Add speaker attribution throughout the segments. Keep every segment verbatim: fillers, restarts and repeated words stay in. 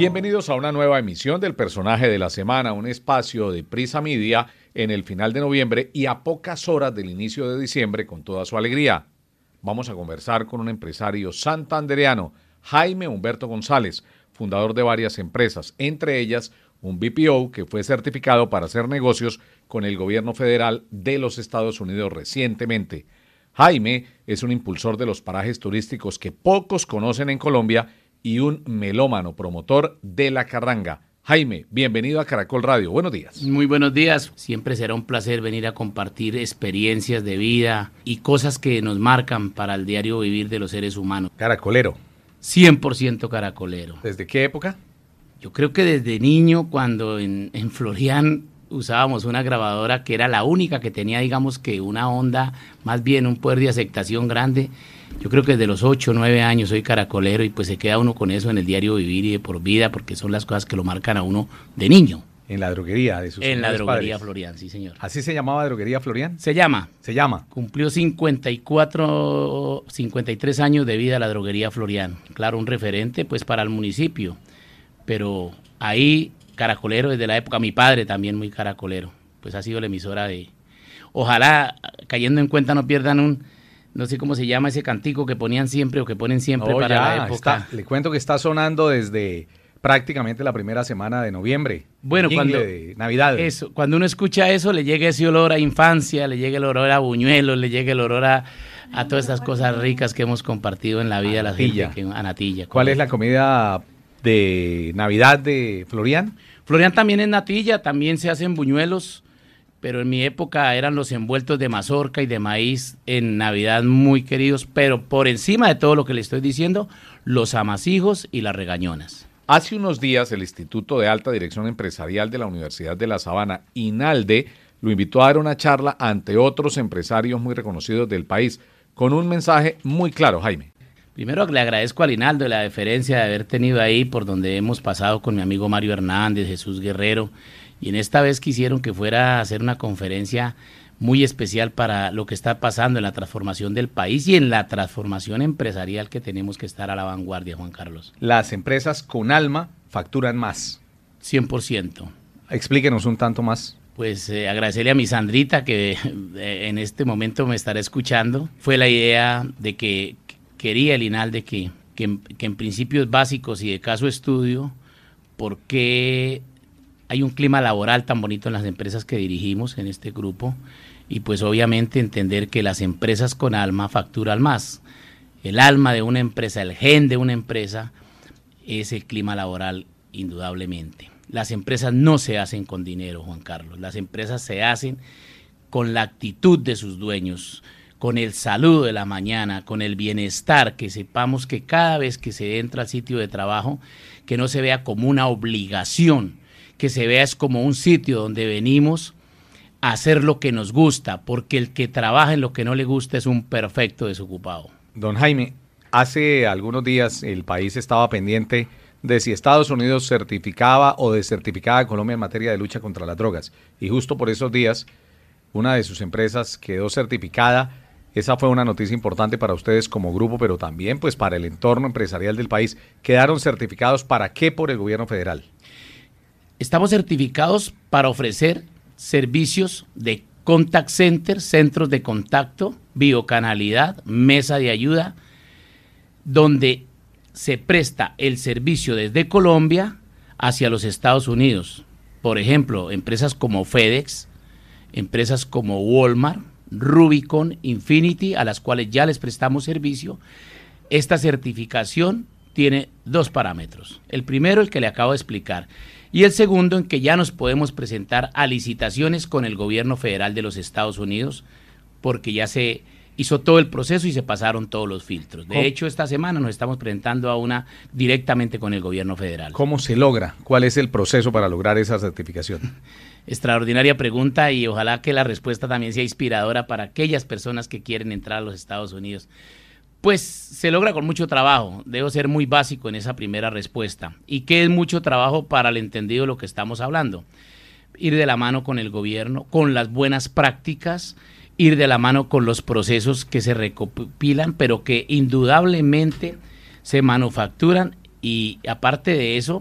Speaker 1: Bienvenidos a una nueva emisión del Personaje de la Semana, un espacio de Prisa Media en el final de noviembre y a pocas horas del inicio de diciembre con toda su alegría. Vamos a conversar con un empresario santandereano, Jaime Humberto González, fundador de varias empresas, entre ellas un B P O que fue certificado para hacer negocios con el gobierno federal de los Estados Unidos recientemente. Jaime es un impulsor de los parajes turísticos que pocos conocen en Colombia y un melómano promotor de la carranga. Jaime, bienvenido a Caracol Radio. Buenos días.
Speaker 2: Muy buenos días. Siempre será un placer venir a compartir experiencias de vida y cosas que nos marcan para el diario vivir de los seres humanos.
Speaker 1: Caracolero.
Speaker 2: cien por ciento caracolero.
Speaker 1: ¿Desde qué época?
Speaker 2: Yo creo que desde niño, cuando en, en Florian usábamos una grabadora que era la única que tenía, digamos que una onda, más bien un poder de aceptación grande. Yo creo que desde los ocho o nueve años soy caracolero y pues se queda uno con eso en el diario vivir y de por vida porque son las cosas que lo marcan a uno de niño.
Speaker 1: En la droguería de sus
Speaker 2: En la droguería
Speaker 1: padres.
Speaker 2: Florian, sí señor.
Speaker 1: ¿Así se llamaba droguería Florian?
Speaker 2: Se llama.
Speaker 1: Se llama.
Speaker 2: Cumplió cincuenta y cuatro, cincuenta y tres años de vida la droguería Florian. Claro, un referente pues para el municipio, pero ahí caracolero desde la época, mi padre también muy caracolero, pues ha sido la emisora de... Ojalá, cayendo en cuenta, no pierdan un... No sé cómo se llama ese cantico que ponían siempre o que ponen siempre
Speaker 1: no,
Speaker 2: para
Speaker 1: ya,
Speaker 2: la época.
Speaker 1: Está, le cuento que está sonando desde prácticamente la primera semana de noviembre.
Speaker 2: Bueno, cuando
Speaker 1: de Navidad.
Speaker 2: Eso, cuando uno escucha eso, le llega ese olor a infancia, le llega el olor a buñuelos, le llega el olor a, a todas estas cosas ricas que hemos compartido en la vida. La gente que, a natilla.
Speaker 1: ¿Cuál es la comida de Navidad de Florian?
Speaker 2: Florian también es natilla, también se hacen buñuelos, pero en mi época eran los envueltos de mazorca y de maíz en Navidad muy queridos, pero por encima de todo lo que le estoy diciendo, los amasijos y las regañonas.
Speaker 1: Hace unos días el Instituto de Alta Dirección Empresarial de la Universidad de La Sabana, INALDE, lo invitó a dar una charla ante otros empresarios muy reconocidos del país, con un mensaje muy claro, Jaime.
Speaker 2: Primero le agradezco al INALDE la deferencia de haber tenido ahí por donde hemos pasado con mi amigo Mario Hernández, Jesús Guerrero, y en esta vez quisieron que fuera a hacer una conferencia muy especial para lo que está pasando en la transformación del país y en la transformación empresarial que tenemos que estar a la vanguardia, Juan Carlos.
Speaker 1: Las empresas con alma facturan más.
Speaker 2: cien por ciento.
Speaker 1: Explíquenos un tanto más.
Speaker 2: Pues eh, agradecerle a mi Sandrita que eh, en este momento me estará escuchando. Fue la idea de que quería el INALDE que, que, que en principios básicos y de caso estudio, ¿por qué hay un clima laboral tan bonito en las empresas que dirigimos en este grupo? Y pues obviamente entender que las empresas con alma facturan más. El alma de una empresa, el gen de una empresa es el clima laboral indudablemente. Las empresas no se hacen con dinero, Juan Carlos. Las empresas se hacen con la actitud de sus dueños, con el saludo de la mañana, con el bienestar, que sepamos que cada vez que se entra al sitio de trabajo, que no se vea como una obligación, que se vea es como un sitio donde venimos a hacer lo que nos gusta, porque el que trabaja en lo que no le gusta es un perfecto desocupado.
Speaker 1: Don Jaime, hace algunos días el país estaba pendiente de si Estados Unidos certificaba o descertificaba a Colombia en materia de lucha contra las drogas, y justo por esos días una de sus empresas quedó certificada. Esa fue una noticia importante para ustedes como grupo, pero también pues para el entorno empresarial del país. ¿Quedaron certificados para qué por el gobierno federal?
Speaker 2: Estamos certificados para ofrecer servicios de contact center, centros de contacto, biocanalidad, mesa de ayuda, donde se presta el servicio desde Colombia hacia los Estados Unidos. Por ejemplo, empresas como FedEx, empresas como Walmart, Rubicon, Infinity, a las cuales ya les prestamos servicio. Esta certificación tiene dos parámetros. El primero, el que le acabo de explicar, y el segundo, en que ya nos podemos presentar a licitaciones con el gobierno federal de los Estados Unidos, porque ya se hizo todo el proceso y se pasaron todos los filtros. De
Speaker 1: ¿Cómo?
Speaker 2: hecho, esta semana nos estamos presentando a una directamente con el gobierno federal.
Speaker 1: ¿Cómo se logra? ¿Cuál es el proceso para lograr esa certificación?
Speaker 2: Extraordinaria pregunta y ojalá que la respuesta también sea inspiradora para aquellas personas que quieren entrar a los Estados Unidos. Pues se logra con mucho trabajo, debo ser muy básico en esa primera respuesta. ¿Y qué es mucho trabajo para el entendido de lo que estamos hablando? Ir de la mano con el gobierno, con las buenas prácticas, ir de la mano con los procesos que se recopilan, pero que indudablemente se manufacturan y aparte de eso,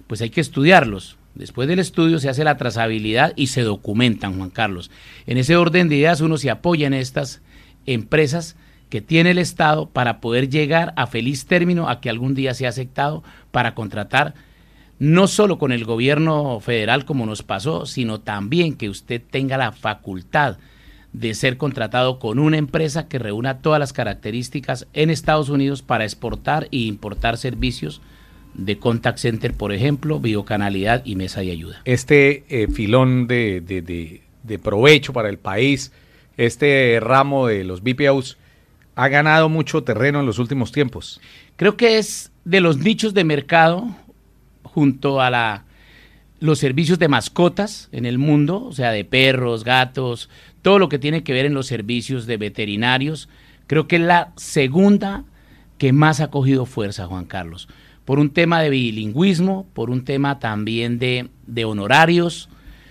Speaker 2: pues hay que estudiarlos. Después del estudio se hace la trazabilidad y se documentan, Juan Carlos. En ese orden de ideas uno se apoya en estas empresas que tiene el Estado para poder llegar a feliz término, a que algún día sea aceptado para contratar, no solo con el gobierno federal como nos pasó, sino también que usted tenga la facultad de ser contratado con una empresa que reúna todas las características en Estados Unidos para exportar e importar servicios de contact center, por ejemplo, videocanalidad y mesa de ayuda.
Speaker 1: Este eh, filón de, de, de, de provecho para el país, este ramo de los B P Os, ha ganado mucho terreno en los últimos tiempos.
Speaker 2: Creo que es de los nichos de mercado junto a la, los servicios de mascotas en el mundo, o sea, de perros, gatos, todo lo que tiene que ver en los servicios de veterinarios. Creo que es la segunda que más ha cogido fuerza, Juan Carlos, por un tema de bilingüismo, por un tema también de, de honorarios.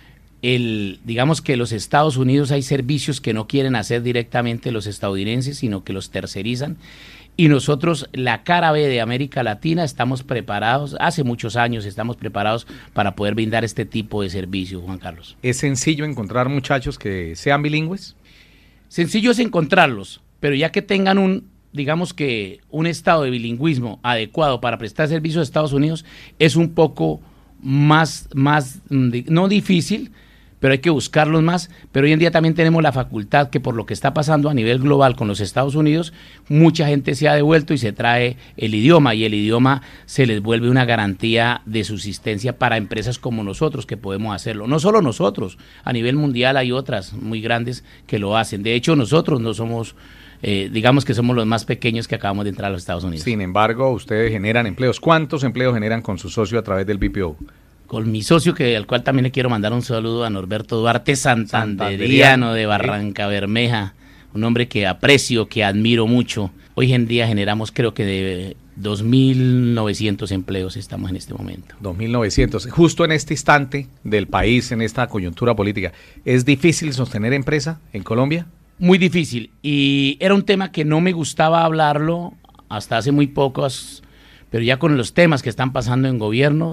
Speaker 2: El, digamos que los Estados Unidos hay servicios que no quieren hacer directamente los estadounidenses, sino que los tercerizan. Y nosotros, la cara B de América Latina, estamos preparados, hace muchos años estamos preparados para poder brindar este tipo de servicio, Juan Carlos.
Speaker 1: ¿Es sencillo encontrar muchachos que sean bilingües?
Speaker 2: Sencillo es encontrarlos, pero ya que tengan un, digamos que un estado de bilingüismo adecuado para prestar servicios a Estados Unidos, es un poco más, más no difícil, pero hay que buscarlos más. Pero hoy en día también tenemos la facultad que por lo que está pasando a nivel global con los Estados Unidos, mucha gente se ha devuelto y se trae el idioma, y el idioma se les vuelve una garantía de subsistencia para empresas como nosotros que podemos hacerlo. No solo nosotros, a nivel mundial hay otras muy grandes que lo hacen. De hecho, nosotros no somos, eh, digamos que somos los más pequeños que acabamos de entrar a los Estados Unidos.
Speaker 1: Sin embargo, ustedes generan empleos. ¿Cuántos empleos generan con su socio a través del B P O?
Speaker 2: Con mi socio, que al cual también le quiero mandar un saludo, a Norberto Duarte, santanderiano de Barranca Bermeja, un hombre que aprecio, que admiro mucho. Hoy en día generamos, creo que de dos mil novecientos empleos estamos en este momento.
Speaker 1: dos mil novecientos. Justo en este instante del país, en esta coyuntura política, ¿es difícil sostener empresa en Colombia?
Speaker 2: Muy difícil, y era un tema que no me gustaba hablarlo hasta hace muy pocos, pero ya con los temas que están pasando en gobierno,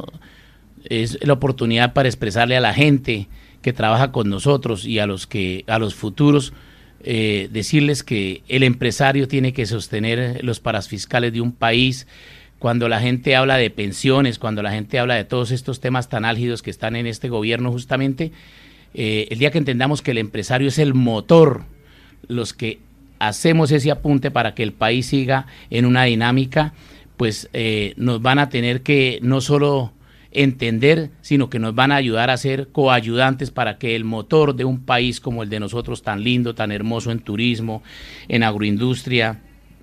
Speaker 2: es la oportunidad para expresarle a la gente que trabaja con nosotros y a los que a los futuros, eh, decirles que el empresario tiene que sostener los parafiscales de un país. Cuando la gente habla de pensiones, cuando la gente habla de todos estos temas tan álgidos que están en este gobierno, justamente, eh, el día que entendamos que el empresario es el motor, los que hacemos ese apunte para que el país siga en una dinámica, pues eh, nos van a tener que no solo entender, sino que nos van a ayudar a ser coayudantes para que el motor de un país como el de nosotros, tan lindo, tan hermoso en turismo, en agroindustria,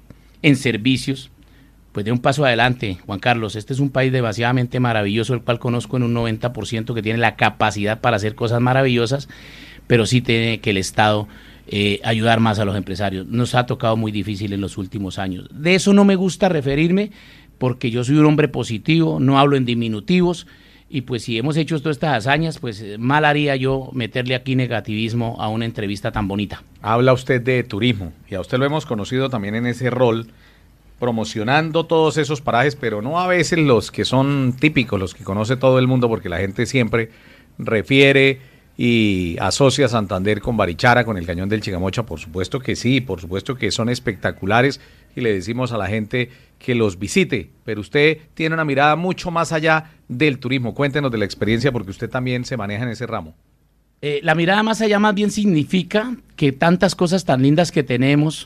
Speaker 2: en servicios, pues dé un paso adelante, Juan Carlos. Este es un país demasiadamente maravilloso, el cual conozco en un noventa por ciento, que tiene la capacidad para hacer cosas maravillosas, pero sí tiene que el Estado eh, ayudar más a los empresarios. Nos ha tocado muy difícil en los últimos años. De eso no me gusta referirme, porque yo soy un hombre positivo, no hablo en diminutivos, y pues si hemos hecho todas estas hazañas, pues mal haría yo meterle aquí negativismo a una entrevista tan bonita.
Speaker 1: Habla usted de turismo, y a usted lo hemos conocido también en ese rol, promocionando todos esos parajes, pero no a veces los que son típicos, los que conoce todo el mundo, porque la gente siempre refiere y asocia Santander con Barichara, con el Cañón del Chicamocha. Por supuesto que sí, por supuesto que son espectaculares, y le decimos a la gente que los visite, pero usted tiene una mirada mucho más allá del turismo. Cuéntenos de la experiencia, porque usted también se maneja en ese ramo.
Speaker 2: Eh, la mirada más allá más bien significa que tantas cosas tan lindas que tenemos,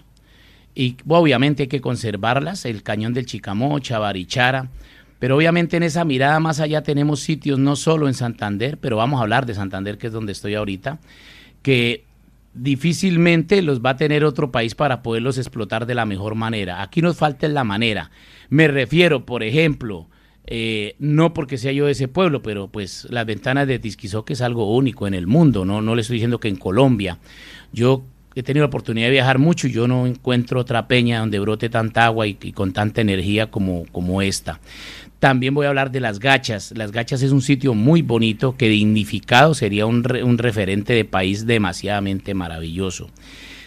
Speaker 2: y obviamente hay que conservarlas, el Cañón del Chicamocha, Barichara, pero obviamente en esa mirada más allá tenemos sitios no solo en Santander, pero vamos a hablar de Santander, que es donde estoy ahorita, que difícilmente los va a tener otro país para poderlos explotar de la mejor manera. Aquí nos falta la manera. Me refiero, por ejemplo, eh, no porque sea yo de ese pueblo, pero pues las ventanas de Tisquizó, que es algo único en el mundo, no, no le estoy diciendo que en Colombia. Yo he tenido la oportunidad de viajar mucho y yo no encuentro otra peña donde brote tanta agua y, y con tanta energía como, como esta. También voy a hablar de Las Gachas. Las Gachas es un sitio muy bonito que dignificado sería un, re, un referente de país demasiadamente maravilloso.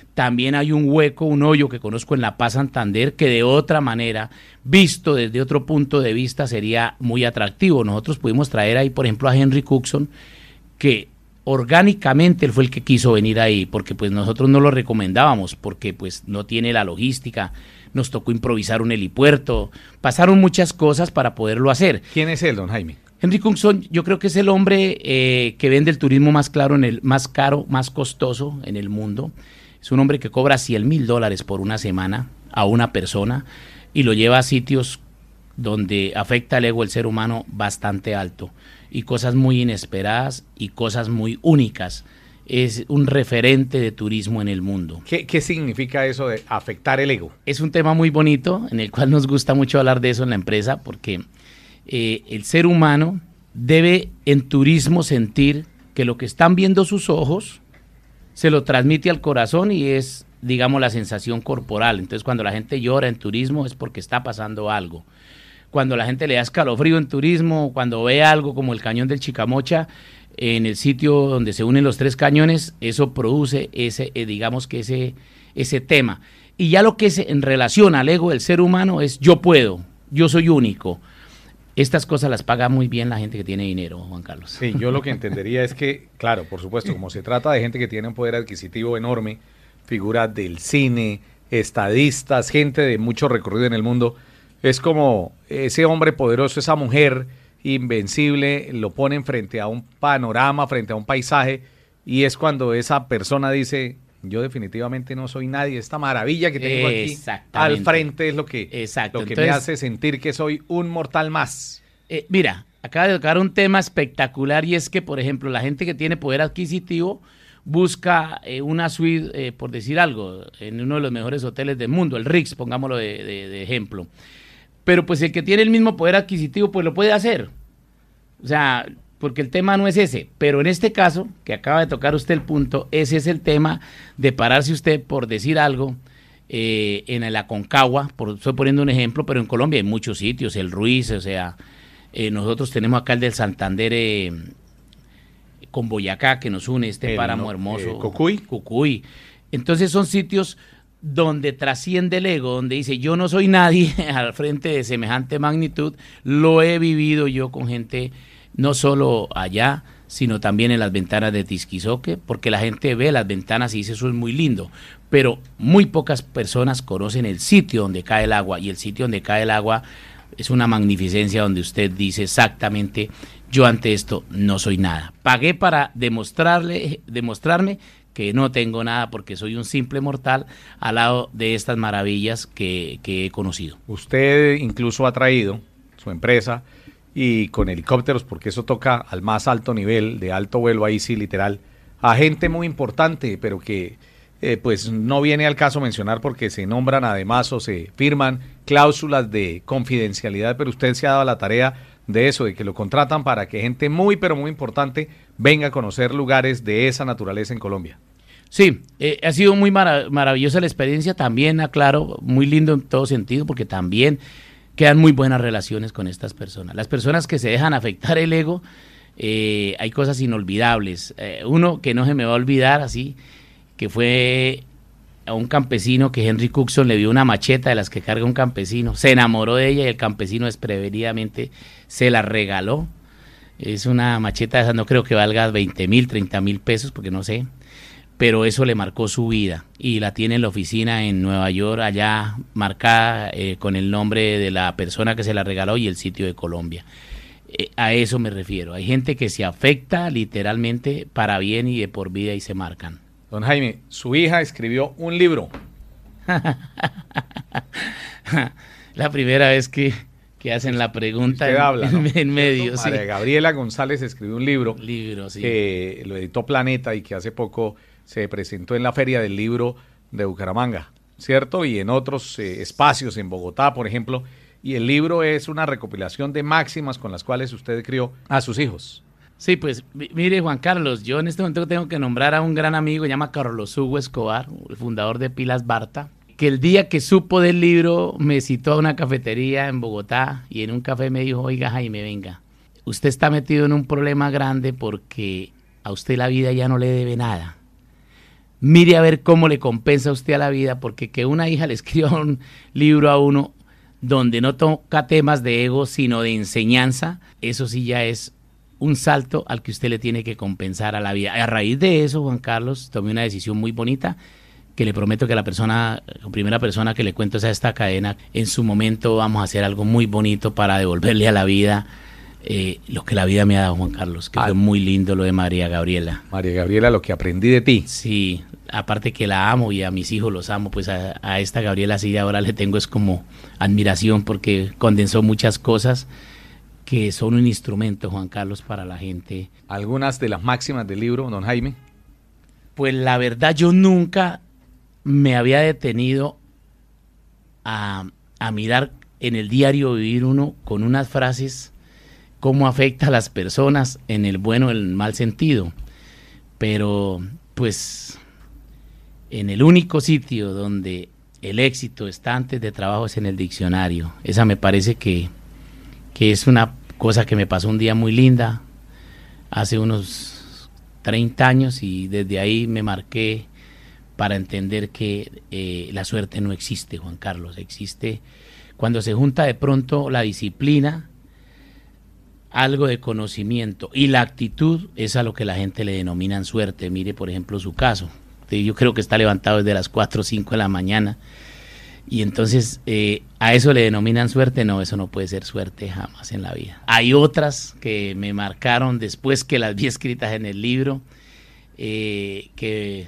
Speaker 2: También hay un hueco, un hoyo que conozco en La Paz, Santander, que de otra manera, visto desde otro punto de vista, sería muy atractivo. Nosotros pudimos traer ahí, por ejemplo, a Henry Cookson, que orgánicamente él fue el que quiso venir ahí, porque pues nosotros no lo recomendábamos, porque pues no tiene la logística, nos tocó improvisar un helipuerto, pasaron muchas cosas para poderlo hacer.
Speaker 1: ¿Quién es él, don Jaime?
Speaker 2: Henry Cookson, yo creo que es el hombre eh, que vende el turismo más claro, en el, más caro, más costoso en el mundo. Es un hombre que cobra cien mil dólares por una semana a una persona y lo lleva a sitios donde afecta el ego del ser humano bastante alto y cosas muy inesperadas y cosas muy únicas. Es un referente de turismo en el mundo.
Speaker 1: ¿Qué, qué significa eso de afectar el ego?
Speaker 2: Es un tema muy bonito en el cual nos gusta mucho hablar de eso en la empresa porque eh, el ser humano debe en turismo sentir que lo que están viendo sus ojos se lo transmite al corazón y es, digamos, la sensación corporal. Entonces, cuando la gente llora en turismo es porque está pasando algo. Cuando la gente le da escalofrío en turismo, cuando ve algo como el cañón del Chicamocha, en el sitio donde se unen los tres cañones, eso produce ese, eh, digamos que ese, ese tema. Y ya lo que es en relación al ego del ser humano es yo puedo, yo soy único. Estas cosas las paga muy bien la gente que tiene dinero, Juan Carlos.
Speaker 1: Sí, yo lo que entendería es que, claro, por supuesto, como se trata de gente que tiene un poder adquisitivo enorme, figuras del cine, estadistas, gente de mucho recorrido en el mundo, es como ese hombre poderoso, esa mujer invencible, lo ponen frente a un panorama, frente a un paisaje, y es cuando esa persona dice, yo definitivamente no soy nadie, esta maravilla que tengo aquí al frente es lo que,
Speaker 2: Exacto.
Speaker 1: lo que
Speaker 2: Entonces,
Speaker 1: me hace sentir que soy un mortal más.
Speaker 2: Eh, mira, acaba de tocar un tema espectacular y es que, por ejemplo, la gente que tiene poder adquisitivo busca eh, una suite, eh, por decir algo, en uno de los mejores hoteles del mundo, el Ritz, pongámoslo de, de, de ejemplo. Pero pues el que tiene el mismo poder adquisitivo, pues lo puede hacer. O sea, porque el tema no es ese. Pero en este caso, que acaba de tocar usted el punto, ese es el tema de pararse usted por decir algo eh, en el Aconcagua, por, estoy poniendo un ejemplo, pero en Colombia hay muchos sitios, el Ruiz, o sea, eh, nosotros tenemos acá el del Santander eh, con Boyacá, que nos une, este
Speaker 1: el,
Speaker 2: páramo
Speaker 1: no,
Speaker 2: hermoso.
Speaker 1: Eh, Cocuy.
Speaker 2: Cocuy. Entonces son sitios donde trasciende el ego, donde dice yo no soy nadie al frente de semejante magnitud, lo he vivido yo con gente no solo allá, sino también en las ventanas de Tisquizoque, porque la gente ve las ventanas y dice eso es muy lindo, pero muy pocas personas conocen el sitio donde cae el agua, y el sitio donde cae el agua es una magnificencia donde usted dice exactamente, yo ante esto no soy nada. Pagué para demostrarle, demostrarme que no tengo nada porque soy un simple mortal al lado de estas maravillas que, que he conocido.
Speaker 1: Usted incluso ha traído su empresa y con helicópteros, porque eso toca al más alto nivel, de alto vuelo, ahí sí, literal, a gente muy importante, pero que eh, pues no viene al caso mencionar porque se nombran además o se firman cláusulas de confidencialidad, pero usted se ha dado la tarea de eso, de que lo contratan para que gente muy, pero muy importante venga a conocer lugares de esa naturaleza en Colombia.
Speaker 2: Sí, eh, ha sido muy marav- maravillosa la experiencia, también, aclaro, muy lindo en todo sentido, porque también quedan muy buenas relaciones con estas personas. Las personas que se dejan afectar el ego, eh, hay cosas inolvidables. Eh, uno que no se me va a olvidar, así, que fue a un campesino que Henry Cookson le dio una macheta de las que carga un campesino, se enamoró de ella y el campesino desprevenidamente se la regaló. Es una macheta de esas, no creo que valga veinte mil, treinta mil pesos, porque no sé, pero eso le marcó su vida y la tiene en la oficina en Nueva York, allá marcada eh, con el nombre de la persona que se la regaló y el sitio de Colombia. Eh, a eso me refiero. Hay gente que se afecta literalmente para bien y de por vida y se marcan.
Speaker 1: Don Jaime, su hija escribió un libro.
Speaker 2: La primera vez que, que hacen la pregunta
Speaker 1: Usted
Speaker 2: en,
Speaker 1: habla, ¿no?
Speaker 2: en, en medio. Sí.
Speaker 1: María Gabriela González escribió un libro,
Speaker 2: libro sí.
Speaker 1: que lo editó Planeta y que hace poco se presentó en la Feria del Libro de Bucaramanga, ¿cierto? Y en otros eh, espacios, en Bogotá, por ejemplo. Y el libro es una recopilación de máximas con las cuales usted crió a sus hijos.
Speaker 2: Sí, pues mire, Juan Carlos, yo en este momento tengo que nombrar a un gran amigo, se llama Carlos Hugo Escobar, el fundador de Pilas Barta, que el día que supo del libro me citó a una cafetería en Bogotá y en un café me dijo, oiga Jaime, venga, usted está metido en un problema grande porque a usted la vida ya no le debe nada. mire a ver cómo le compensa a usted a la vida, porque que una hija le escriba un libro a uno donde no toca temas de ego, sino de enseñanza, eso sí ya es un salto al que usted le tiene que compensar a la vida. A raíz de eso, Juan Carlos, tomé una decisión muy bonita, que le prometo que la persona, la primera persona que le cuento es a esta cadena, en su momento vamos a hacer algo muy bonito para devolverle a la vida eh, lo que la vida me ha dado, Juan Carlos, que ah, fue muy lindo lo de María Gabriela.
Speaker 1: María Gabriela, lo que aprendí de ti.
Speaker 2: Sí, aparte que la amo y a mis hijos los amo, pues a, a esta Gabriela sí ahora le tengo es como admiración, porque condensó muchas cosas que son un instrumento, Juan Carlos, para la gente.
Speaker 1: ¿Algunas de las máximas del libro, don Jaime?
Speaker 2: Pues la verdad yo nunca me había detenido a, a mirar en el diario vivir uno con unas frases cómo afecta a las personas en el bueno o el mal sentido, pero pues en el único sitio donde el éxito está antes de trabajo es en el diccionario. Esa me parece que, que es una cosa que me pasó un día muy linda hace unos treinta años, y desde ahí me marqué para entender que eh, la suerte no existe, Juan Carlos, existe cuando se junta de pronto la disciplina, algo de conocimiento y la actitud, es a lo que la gente le denominan suerte. Mire, por ejemplo, su caso. Yo creo que está levantado desde las cuatro o cinco de la mañana, y entonces eh, a eso le denominan suerte. No, eso no puede ser suerte jamás en la vida. Hay otras que me marcaron después que las vi escritas en el libro, eh, que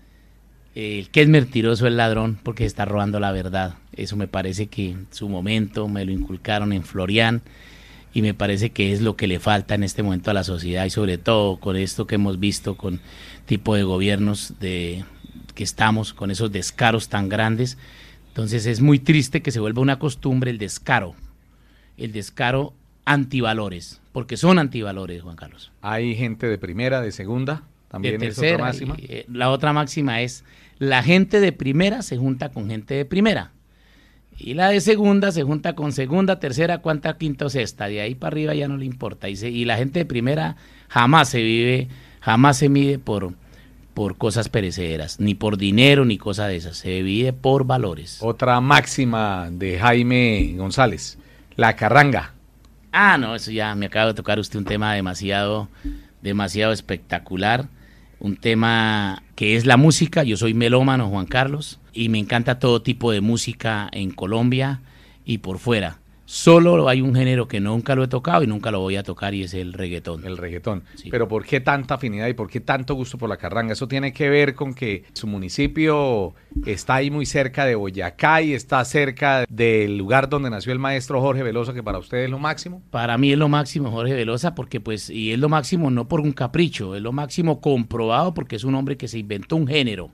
Speaker 2: eh, el que es mentiroso es ladrón porque está robando la verdad. Eso me parece que en su momento me lo inculcaron en Florian, y me parece que es lo que le falta en este momento a la sociedad, y sobre todo con esto que hemos visto con tipo de gobiernos de que estamos, con esos descaros tan grandes. Entonces es muy triste que se vuelva una costumbre el descaro, el descaro antivalores, porque son antivalores, Juan Carlos.
Speaker 1: Hay gente de primera, de segunda, también
Speaker 2: de
Speaker 1: es
Speaker 2: tercera,
Speaker 1: otra máxima.
Speaker 2: Y, eh, la otra máxima es, la gente de primera se junta con gente de primera, y la de segunda se junta con segunda, tercera, cuarta, quinta o sexta. De ahí para arriba ya no le importa. Y, se, y la gente de primera jamás se vive, jamás se mide por, por cosas perecederas, ni por dinero, ni cosas de esas. Se mide por valores.
Speaker 1: Otra máxima de Jaime González, la carranga.
Speaker 2: Ah, no, eso ya me acaba de tocar usted un tema demasiado, demasiado espectacular. Un tema que es la música. Yo soy melómano, Juan Carlos, y me encanta todo tipo de música en Colombia y por fuera. Solo hay un género que nunca lo he tocado y nunca lo voy a tocar, y es el reggaetón.
Speaker 1: El reggaetón.
Speaker 2: Sí.
Speaker 1: Pero ¿por qué tanta afinidad y por qué tanto gusto por la carranga? Eso tiene que ver con que su municipio está ahí muy cerca de Boyacá y está cerca del lugar donde nació el maestro Jorge Velosa, que para usted es lo máximo.
Speaker 2: Para mí es lo máximo Jorge Velosa, porque pues, y es lo máximo no por un capricho, es lo máximo comprobado porque es un hombre que se inventó un género.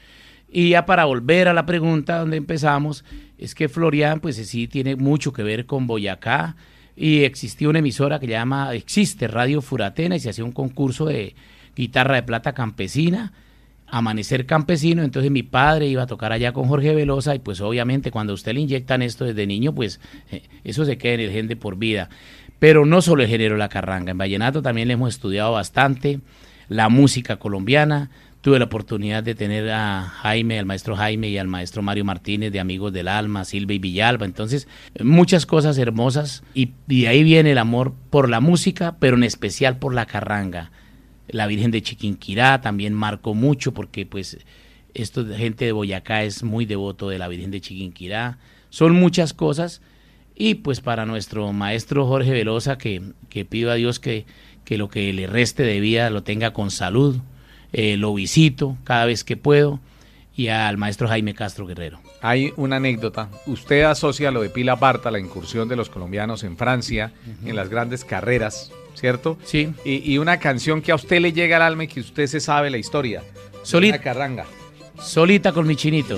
Speaker 2: Y ya para volver a la pregunta donde empezamos, es que Florian pues sí tiene mucho que ver con Boyacá, y existía una emisora que llama, existe Radio Furatena, y se hacía un concurso de guitarra de plata campesina, Amanecer Campesino. Entonces mi padre iba a tocar allá con Jorge Velosa, y pues obviamente cuando a usted le inyectan esto desde niño, pues eh, eso se queda en el gen de por vida. Pero no solo el género de la carranga, en vallenato también le hemos estudiado bastante la música colombiana. Tuve la oportunidad de tener a Jaime, al maestro Jaime, y al maestro Mario Martínez, de Amigos del Alma, Silva y Villalba. Entonces, muchas cosas hermosas, y, y de ahí viene el amor por la música, pero en especial por la carranga. La Virgen de Chiquinquirá también marcó mucho, porque pues esto, gente de Boyacá es muy devoto de la Virgen de Chiquinquirá. Son muchas cosas, y pues para nuestro maestro Jorge Velosa, que, que pido a Dios que, que lo que le reste de vida lo tenga con salud. Eh, lo visito cada vez que puedo, y al maestro Jaime Castro Guerrero.
Speaker 1: Hay una anécdota. Usted asocia lo de Pila Barta, la incursión de los colombianos en Francia, uh-huh, en las grandes carreras, ¿cierto?
Speaker 2: Sí.
Speaker 1: Y, y una canción que a usted le llega al alma y que usted se sabe la historia.
Speaker 2: Solita.
Speaker 1: Una carranga.
Speaker 2: Solita con mi chinito.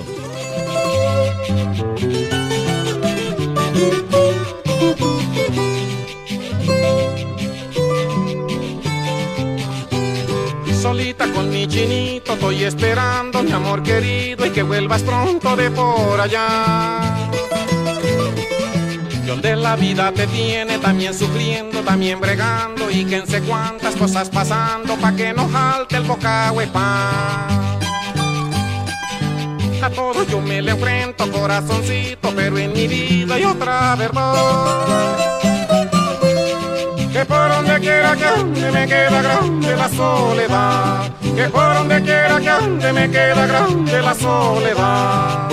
Speaker 3: Solita con mi chinito, estoy esperando, mi amor querido, y que vuelvas pronto de por allá. Donde la vida te tiene también sufriendo, también bregando, y que en sé cuántas cosas pasando, pa' que no jalte el bocado de pan. A todo yo me le enfrento, corazoncito, pero en mi vida hay otra verdad. Que por donde quiera que ande me queda grande la soledad. Que por donde quiera que ande me queda grande la soledad.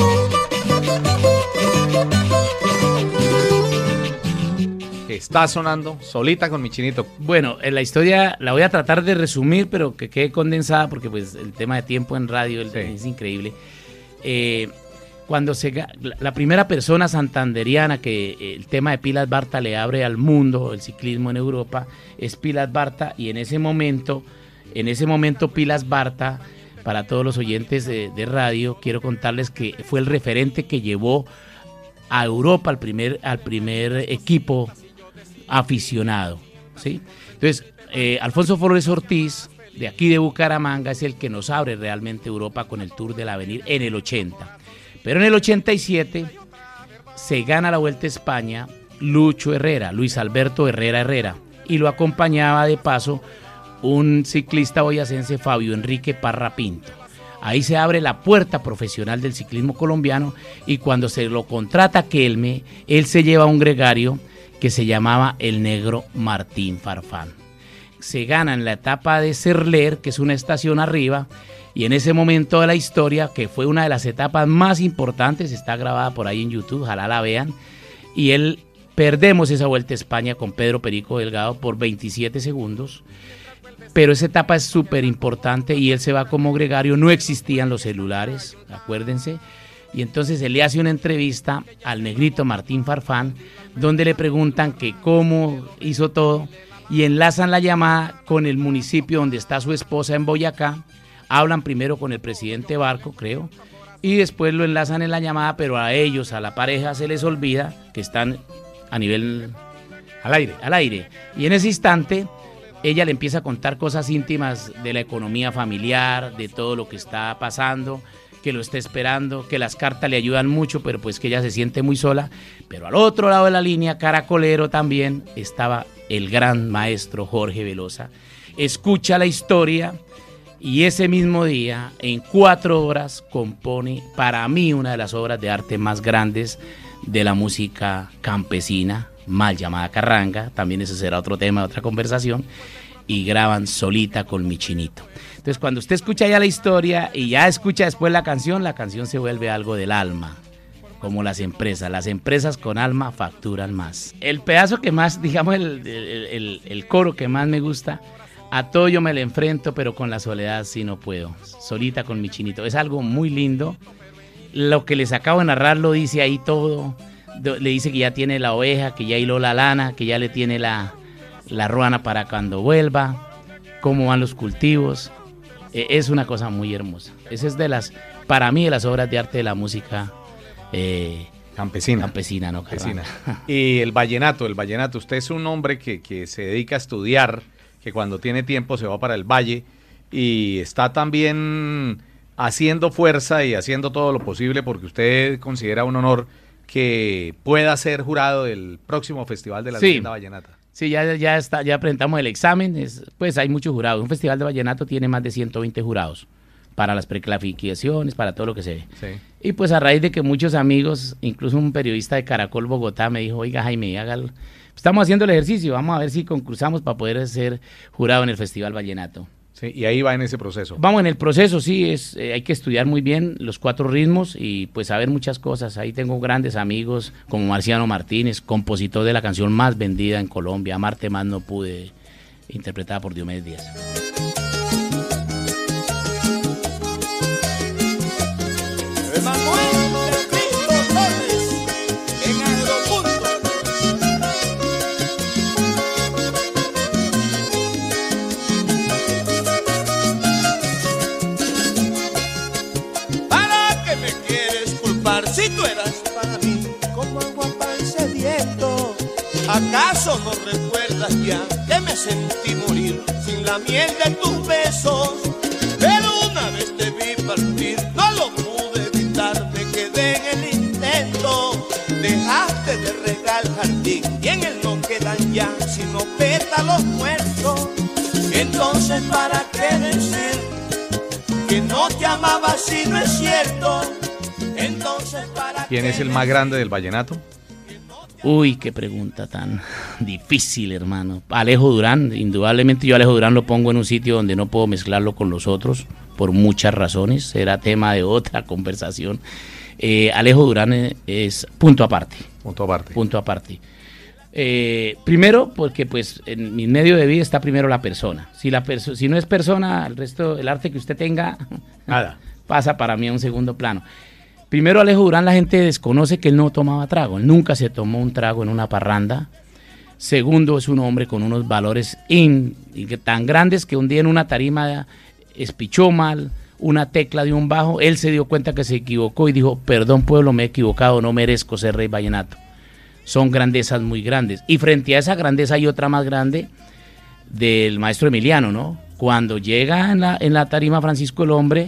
Speaker 1: Está sonando Solita con mi Chinito.
Speaker 2: Bueno, en la historia la voy a tratar de resumir, pero que quede condensada porque pues el tema de tiempo en radio sí. es increíble. Eh, cuando se la primera persona santanderiana que el tema de Pilas Barta le abre al mundo, el ciclismo en Europa, es Pilas Barta, y en ese momento, en ese momento Pilas Barta, para todos los oyentes de, de radio, quiero contarles que fue el referente que llevó a Europa al primer, al primer equipo aficionado, ¿sí? Entonces, eh, Alfonso Flores Ortiz, de aquí de Bucaramanga, es el que nos abre realmente Europa con el Tour del Avenir en el ochenta. Pero en el ochenta y siete se gana la Vuelta a España Lucho Herrera, Luis Alberto Herrera Herrera, y lo acompañaba de paso un ciclista boyacense, Fabio Enrique Parra Pinto. Ahí se abre la puerta profesional del ciclismo colombiano, y cuando se lo contrata Kelme, él se lleva a un gregario que se llamaba el Negro Martín Farfán. Se gana en la etapa de Cerler, que es una estación arriba, y en ese momento de la historia, que fue una de las etapas más importantes, está grabada por ahí en YouTube, ojalá la vean, y él perdemos esa Vuelta a España con Pedro Perico Delgado por veintisiete segundos, pero esa etapa es súper importante y él se va como gregario, no existían los celulares, acuérdense, y entonces él le hace una entrevista al negrito Martín Farfán, donde le preguntan que cómo hizo todo, y enlazan la llamada con el municipio donde está su esposa en Boyacá. Hablan primero con el presidente Barco, creo, y después lo enlazan en la llamada, pero a ellos, a la pareja, se les olvida que están a nivel al aire, al aire. Y en ese instante ella le empieza a contar cosas íntimas de la economía familiar, de todo lo que está pasando, que lo está esperando, que las cartas le ayudan mucho, pero pues que ella se siente muy sola. Pero al otro lado de la línea, caracolero también, estaba el gran maestro Jorge Velosa. Escucha la historia y ese mismo día, en cuatro horas, compone para mí una de las obras de arte más grandes de la música campesina, mal llamada carranga, también ese será otro tema de otra conversación, y graban Solita con mi Chinito. Entonces, cuando usted escucha ya la historia y ya escucha después la canción, la canción se vuelve algo del alma, como las empresas. Las empresas con alma facturan más. El pedazo que más, digamos, el, el, el, el coro que más me gusta, a todo yo me le enfrento, pero con la soledad sí no puedo. Solita con mi Chinito. Es algo muy lindo. Lo que les acabo de narrar lo dice ahí todo. Le dice que ya tiene la oveja, que ya hiló la lana, que ya le tiene la, la ruana para cuando vuelva, cómo van los cultivos. Es una cosa muy hermosa. Esa es de las, para mí, de las obras de arte de la música eh,
Speaker 1: campesina.
Speaker 2: Campesina, no
Speaker 1: campesina. Y el vallenato, el vallenato. Usted es un hombre que, que se dedica a estudiar, que cuando tiene tiempo se va para el valle y está también haciendo fuerza y haciendo todo lo posible porque usted considera un honor que pueda ser jurado del próximo Festival de la
Speaker 2: sí.
Speaker 1: Leyenda Vallenata.
Speaker 2: Sí, ya, ya, está, ya presentamos el examen, es, pues hay muchos jurados. Un festival de vallenato tiene más de ciento veinte jurados para las preclasificaciones, para todo lo que se ve.
Speaker 1: Sí.
Speaker 2: Y pues a raíz de que muchos amigos, incluso un periodista de Caracol Bogotá me dijo, oiga Jaime, hágalo. Estamos haciendo el ejercicio, vamos a ver si concursamos para poder ser jurado en el Festival Vallenato.
Speaker 1: Sí, y ahí va en ese proceso.
Speaker 2: Vamos en el proceso, sí, es eh, hay que estudiar muy bien los cuatro ritmos y pues saber muchas cosas. Ahí tengo grandes amigos como Marciano Martínez, compositor de la canción más vendida en Colombia, Amarte más no pude, interpretada por Diomedes Díaz.
Speaker 4: Si tú eras para mí como agua para el sediento, ¿acaso no recuerdas ya que me sentí morir sin la miel de tus besos? Pero una vez te vi partir, no lo pude evitar, me quedé en el intento. Dejaste de regar el jardín y en él no quedan ya sino pétalos muertos. Entonces, ¿para qué decir que no te amaba si no es cierto?
Speaker 1: ¿Quién es el más grande del vallenato?
Speaker 2: Uy, qué pregunta tan difícil, hermano. Alejo Durán, indudablemente yo a Alejo Durán lo pongo en un sitio donde no puedo mezclarlo con los otros, por muchas razones, será tema de otra conversación. Eh, Alejo Durán es, es punto aparte.
Speaker 1: Punto aparte.
Speaker 2: Punto aparte. Eh, primero, porque pues en mi medio de vida está primero la persona. Si, la perso- si no es persona, el resto, el arte que usted tenga,
Speaker 1: Nada.
Speaker 2: pasa para mí a un segundo plano. Primero, Alejo Durán, la gente desconoce que él no tomaba trago, él nunca se tomó un trago en una parranda. Segundo, es un hombre con unos valores in, tan grandes que un día en una tarima espichó mal una tecla de un bajo, él se dio cuenta que se equivocó y dijo, perdón pueblo, me he equivocado, no merezco ser rey vallenato. Son grandezas muy grandes. Y frente a esa grandeza hay otra más grande del maestro Emiliano, ¿no? Cuando llega en la, en la tarima Francisco el Hombre,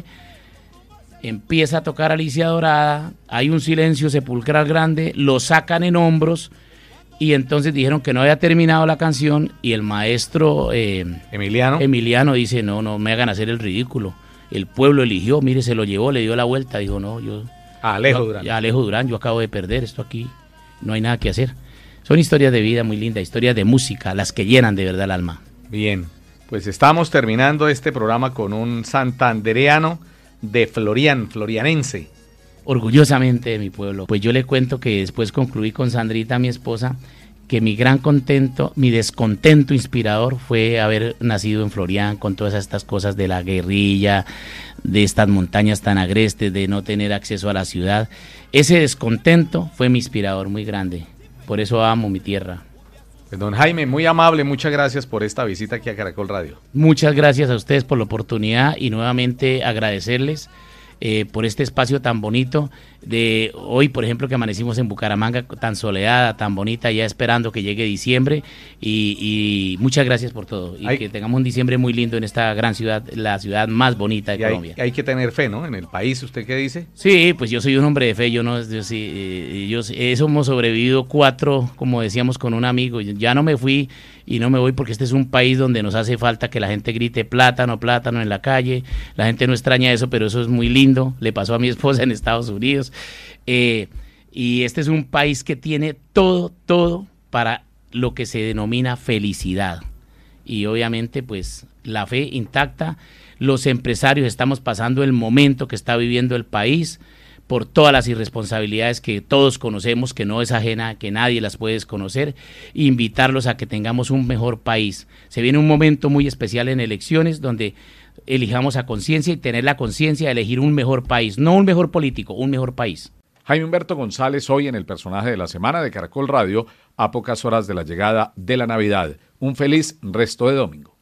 Speaker 2: empieza a tocar Alicia Dorada, hay un silencio sepulcral grande, lo sacan en hombros y entonces dijeron que no había terminado la canción y el maestro eh,
Speaker 1: Emiliano.
Speaker 2: Emiliano dice, no, no me hagan hacer el ridículo. El pueblo eligió, mire, se lo llevó, le dio la vuelta, dijo, no, yo...
Speaker 1: A Alejo
Speaker 2: yo,
Speaker 1: Durán.
Speaker 2: A Alejo Durán, yo acabo de perder esto aquí, no hay nada que hacer. Son historias de vida muy lindas, historias de música, las que llenan de verdad el alma.
Speaker 1: Bien, pues estamos terminando este programa con un santandereano de Florian, florianense.
Speaker 2: Orgullosamente de mi pueblo. Pues yo le cuento que después concluí con Sandrita, mi esposa, que mi gran contento, mi descontento inspirador fue haber nacido en Florian con todas estas cosas de la guerrilla, de estas montañas tan agrestes, de no tener acceso a la ciudad. Ese descontento fue mi inspirador muy grande. Por eso amo mi tierra.
Speaker 1: Pues don Jaime, muy amable, muchas gracias por esta visita aquí a Caracol Radio.
Speaker 2: Muchas gracias a ustedes por la oportunidad y nuevamente agradecerles eh, por este espacio tan bonito de hoy, por ejemplo, que amanecimos en Bucaramanga, tan soleada, tan bonita, ya esperando que llegue diciembre y, y muchas gracias por todo y
Speaker 1: hay,
Speaker 2: que tengamos un diciembre muy lindo en esta gran ciudad, la ciudad más bonita de Colombia.
Speaker 1: Hay, hay que tener fe, ¿no? En el país, ¿usted qué dice?
Speaker 2: Sí, pues yo soy un hombre de fe, yo no, yo sí, eh, yo, eso hemos sobrevivido cuatro, como decíamos con un amigo, ya no me fui y no me voy porque este es un país donde nos hace falta que la gente grite plátano, plátano en la calle, la gente no extraña eso, pero eso es muy lindo, le pasó a mi esposa en Estados Unidos, eh, y este es un país que tiene todo, todo para lo que se denomina felicidad, y obviamente pues la fe intacta, los empresarios estamos pasando el momento que está viviendo el país, por todas las irresponsabilidades que todos conocemos, que no es ajena, que nadie las puede desconocer, invitarlos a que tengamos un mejor país. Se viene un momento muy especial en elecciones donde elijamos a conciencia y tener la conciencia de elegir un mejor país, no un mejor político, un mejor país.
Speaker 1: Jaime Humberto González hoy en el personaje de la semana de Caracol Radio a pocas horas de la llegada de la Navidad. Un feliz resto de domingo.